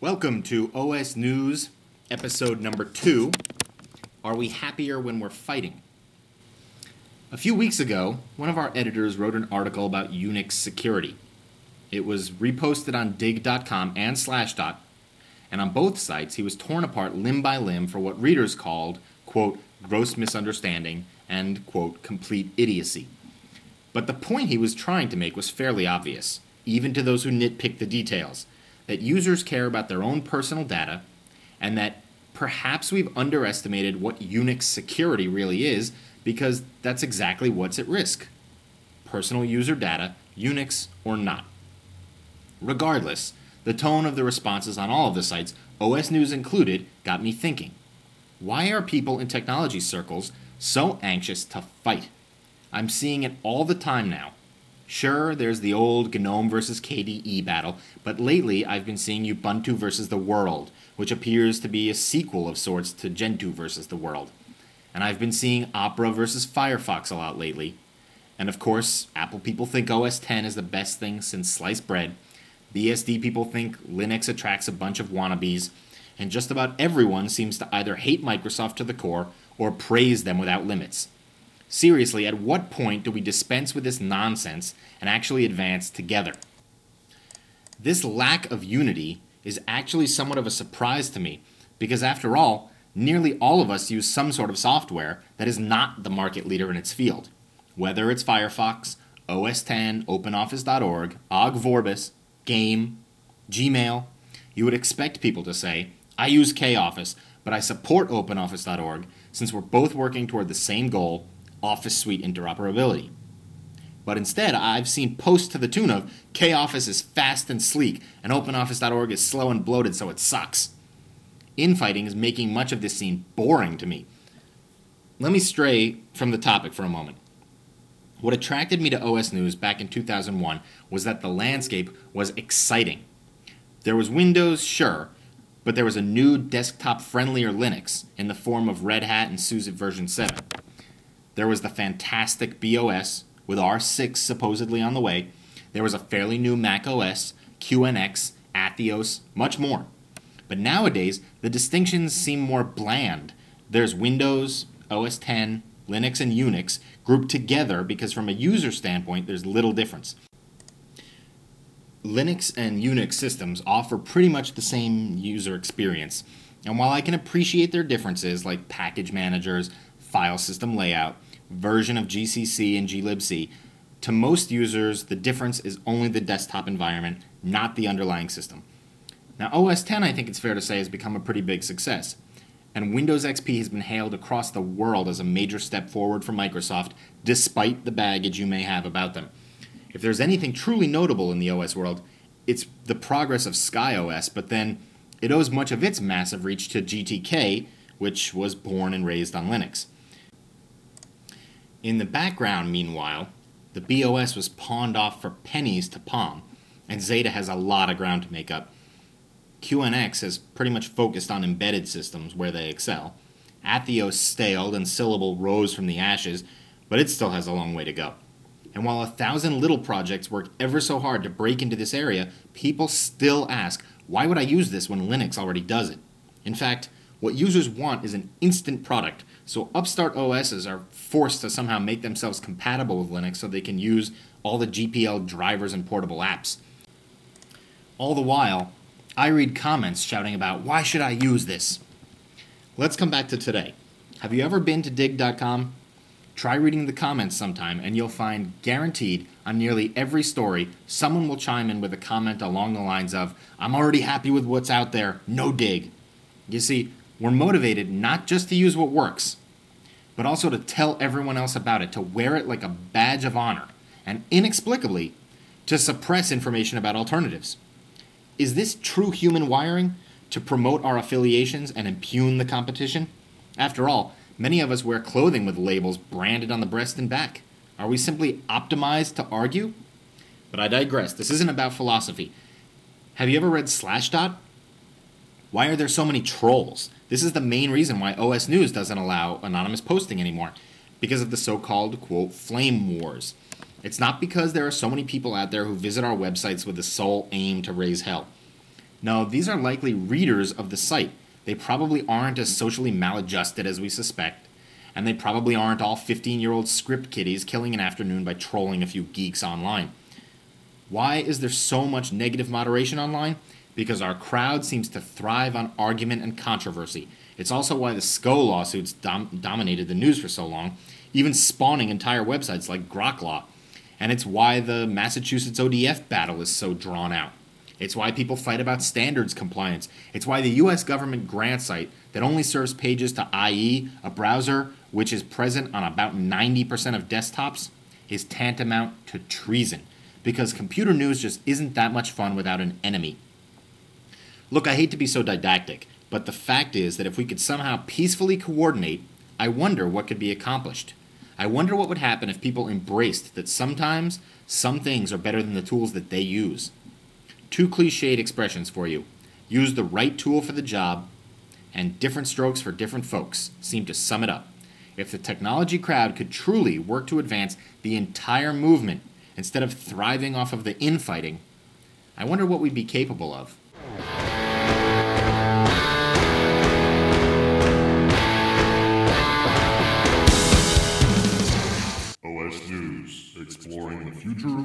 Welcome to OS News, episode number 2. Are we happier when we're fighting? A few weeks ago, one of our editors wrote an article about Unix security. It was reposted on dig.com and Slashdot, and on both sites he was torn apart limb by limb for what readers called, quote, gross misunderstanding and, quote, complete idiocy. But the point he was trying to make was fairly obvious, even to those who nitpick the details, that users care about their own personal data, and that perhaps we've underestimated what Unix security really is, because that's exactly what's at risk. Personal user data, Unix or not. Regardless, the tone of the responses on all of the sites, OS News included, got me thinking. Why are people in technology circles so anxious to fight? I'm seeing it all the time now. Sure, there's the old GNOME versus KDE battle, but lately I've been seeing Ubuntu versus the world, which appears to be a sequel of sorts to Gentoo versus the world. And I've been seeing Opera versus Firefox a lot lately. And of course, Apple people think OS X is the best thing since sliced bread. BSD people think Linux attracts a bunch of wannabes, and just about everyone seems to either hate Microsoft to the core or praise them without limits. Seriously, at what point do we dispense with this nonsense and actually advance together? This lack of unity is actually somewhat of a surprise to me, because after all, nearly all of us use some sort of software that is not the market leader in its field. Whether it's Firefox, OS X, OpenOffice.org, Ogg Vorbis, Game, Gmail, you would expect people to say, I use KOffice, but I support OpenOffice.org since we're both working toward the same goal, Office Suite interoperability. But instead, I've seen posts to the tune of, KOffice is fast and sleek, and OpenOffice.org is slow and bloated, so it sucks. Infighting is making much of this seem boring to me. Let me stray from the topic for a moment. What attracted me to OS News back in 2001 was that the landscape was exciting. There was Windows, sure, but there was a new desktop-friendlier Linux in the form of Red Hat and SUSE version 7. There was the fantastic BOS, with R6 supposedly on the way. There was a fairly new Mac OS, QNX, Atheos, much more. But nowadays, the distinctions seem more bland. There's Windows, OS X, Linux, and Unix grouped together because from a user standpoint, there's little difference. Linux and Unix systems offer pretty much the same user experience. And while I can appreciate their differences like package managers, file system layout, version of GCC and glibc, to most users the difference is only the desktop environment, not the underlying system. Now OS X, I think it's fair to say, has become a pretty big success, and Windows XP has been hailed across the world as a major step forward for Microsoft, despite the baggage you may have about them. If there's anything truly notable in the OS world, it's the progress of SkyOS, but then it owes much of its massive reach to GTK, which was born and raised on Linux. In the background, meanwhile, the BOS was pawned off for pennies to Palm, and Zeta has a lot of ground to make up. QNX has pretty much focused on embedded systems where they excel. Atheos staled and Syllable rose from the ashes, but it still has a long way to go. And while 1,000 little projects work ever so hard to break into this area, people still ask, why would I use this when Linux already does it? In fact, what users want is an instant product, so upstart OSs are forced to somehow make themselves compatible with Linux so they can use all the GPL drivers and portable apps. All the while, I read comments shouting about, why should I use this? Let's come back to today. Have you ever been to dig.com? Try reading the comments sometime and you'll find, guaranteed, on nearly every story, someone will chime in with a comment along the lines of, I'm already happy with what's out there, no dig. You see, we're motivated not just to use what works, but also to tell everyone else about it, to wear it like a badge of honor, and inexplicably, to suppress information about alternatives. Is this true human wiring, to promote our affiliations and impugn the competition? After all, many of us wear clothing with labels branded on the breast and back. Are we simply optimized to argue? But I digress. This isn't about philosophy. Have you ever read Slashdot? Why are there so many trolls? This is the main reason why OS News doesn't allow anonymous posting anymore, because of the so-called, quote, flame wars. It's not because there are so many people out there who visit our websites with the sole aim to raise hell. No, these are likely readers of the site. They probably aren't as socially maladjusted as we suspect, and they probably aren't all 15-year-old script kiddies killing an afternoon by trolling a few geeks online. Why is there so much negative moderation online? Because our crowd seems to thrive on argument and controversy. It's also why the SCO lawsuits dominated the news for so long, even spawning entire websites like Grok And it's why the Massachusetts ODF battle is so drawn out. It's why people fight about standards compliance. It's why the U.S. government grant site that only serves pages to IE, a browser which is present on about 90% of desktops, is tantamount to treason. Because computer news just isn't that much fun without an enemy. Look, I hate to be so didactic, but the fact is that if we could somehow peacefully coordinate, I wonder what could be accomplished. I wonder what would happen if people embraced that sometimes some things are better than the tools that they use. 2 cliched expressions for you. Use the right tool for the job, and different strokes for different folks seem to sum it up. If the technology crowd could truly work to advance the entire movement instead of thriving off of the infighting, I wonder what we'd be capable of. OS News, exploring the future